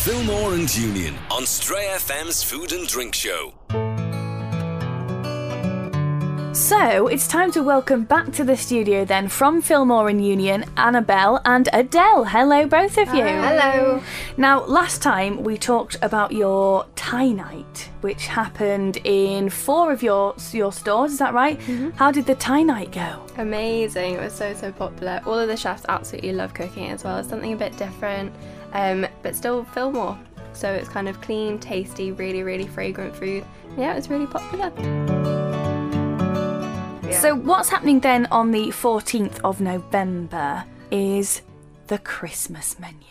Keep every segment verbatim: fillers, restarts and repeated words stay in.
Fillmore and Union on Stray F M's Food and Drink Show. So, it's time to welcome back to the studio then from Fillmore and Union, Annabelle and Adele. Hello, both of you. Hello. Now, last time we talked about your Thai night, which happened in four of your your stores, is that right? Mm-hmm. How did the Thai night go? Amazing. It was so, so popular. All of the chefs absolutely love cooking as well. It's something a bit different, um, but still Fillmore. So it's kind of clean, tasty, really, really fragrant food. Yeah, it was really popular. So what's happening then on the fourteenth of November is the Christmas menu.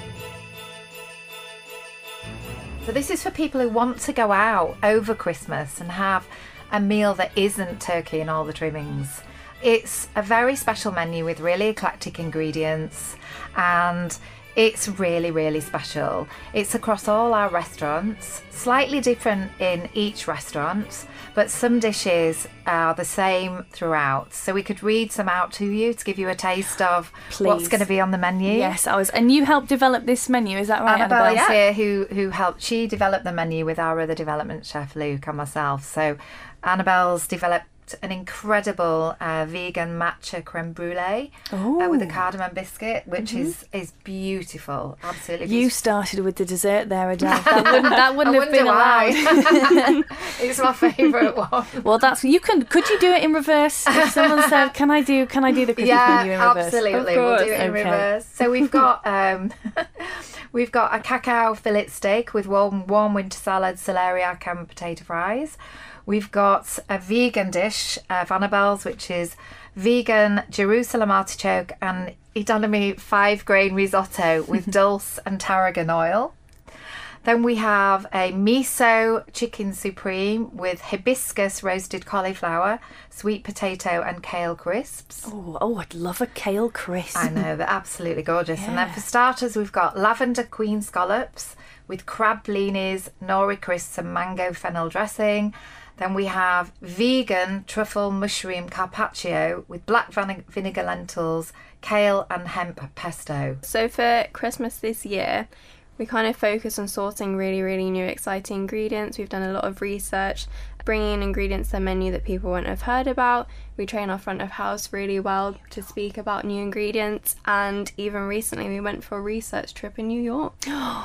So this is for people who want to go out over Christmas and have a meal that isn't turkey and all the trimmings. It's a very special menu with really eclectic ingredients, and it's really, really special. It's across all our restaurants, slightly different in each restaurant, but some dishes are the same throughout. So we could read some out to you to give you a taste of Please. What's going to be on the menu. Yes, I was, and you helped develop this menu, is that right, Annabelle Annabelle? is here, who who helped. She developed the menu with our other development chef Luke and myself. So Annabelle's developed an incredible uh, vegan matcha creme brulee uh, with a cardamom biscuit, which mm-hmm. is is beautiful, absolutely beautiful. You started with the dessert there, Adele. That wouldn't, that wouldn't I have been allowed. It's my favourite one. Well, that's you can. Could you do it in reverse? If someone said, "Can I do? Can I do the Christmas yeah, menu in reverse?" Absolutely, we'll do it in okay. reverse. So we've got um, we've got a cacao fillet steak with warm warm winter salad, celeriac and potato fries. We've got a vegan dish of Annabelle's, which is vegan Jerusalem artichoke and edamame five grain risotto with dulse and tarragon oil. Then we have a miso chicken supreme with hibiscus roasted cauliflower, sweet potato and kale crisps. Oh, oh, I'd love a kale crisp. I know, they're absolutely gorgeous. Yeah. And then for starters, we've got lavender queen scallops with crab blinis, nori crisps and mango fennel dressing. Then we have vegan truffle mushroom carpaccio with black vine- vinegar lentils, kale and hemp pesto. So for Christmas this year, we kind of focus on sourcing really, really new, exciting ingredients. We've done a lot of research, bringing in ingredients to the menu that people wouldn't have heard about. We train our front of house really well to speak about new ingredients. And even recently, we went for a research trip in New York.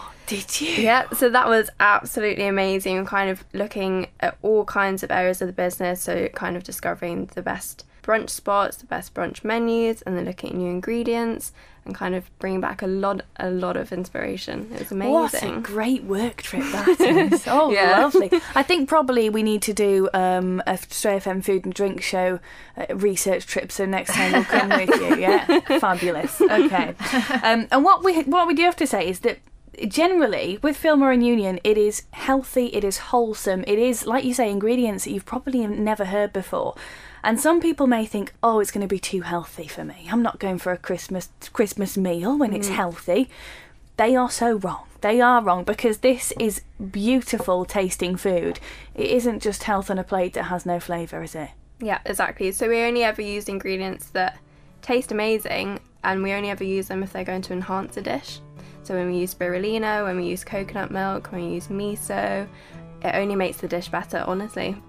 Did you? Yeah, so that was absolutely amazing. Kind of looking at all kinds of areas of the business. So kind of discovering the best brunch spots, the best brunch menus, and then looking at new ingredients and kind of bringing back a lot a lot of inspiration. It was amazing. What a great work trip that is. Oh, yeah. Lovely. I think probably we need to do um, a Stray F M Food and Drink Show uh, research trip, so next time we'll come with you, yeah? Fabulous. Okay. Um, and what we what we do have to say is that generally, with Fillmore and Union, it is healthy, it is wholesome, it is, like you say, ingredients that you've probably never heard before. And some people may think, oh, it's going to be too healthy for me. I'm not going for a Christmas Christmas meal when it's mm. healthy. They are so wrong. They are wrong, because this is beautiful tasting food. It isn't just health on a plate that has no flavour, is it? Yeah, exactly. So we only ever use ingredients that taste amazing, and we only ever use them if they're going to enhance a dish. So when we use spirulina, when we use coconut milk, when we use miso, it only makes the dish better, honestly.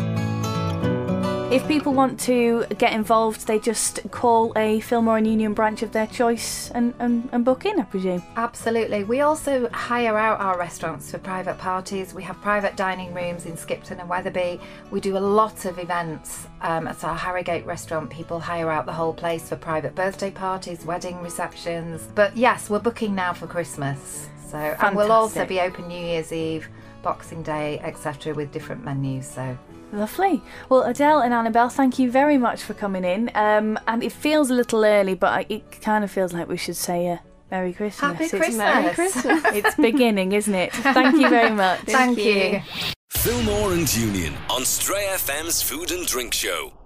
If people want to get involved, they just call a Fillmore and Union branch of their choice and, and, and book in, I presume. Absolutely. We also hire out our restaurants for private parties. We have private dining rooms in Skipton and Wetherby. We do a lot of events um, at our Harrogate restaurant. People hire out the whole place for private birthday parties, wedding receptions. But yes, we're booking now for Christmas. So Fantastic. And we'll also be open New Year's Eve, Boxing Day, et cetera with different menus. So lovely. Well, Adele and Annabelle, thank you very much for coming in. Um, and it feels a little early, but I, it kind of feels like we should say a Merry Christmas. Happy it's Christmas. Merry Christmas. It's beginning, isn't it? Thank you very much. Thank, Thank you. you. Fillmore and Union on Stray F M's Food and Drink Show.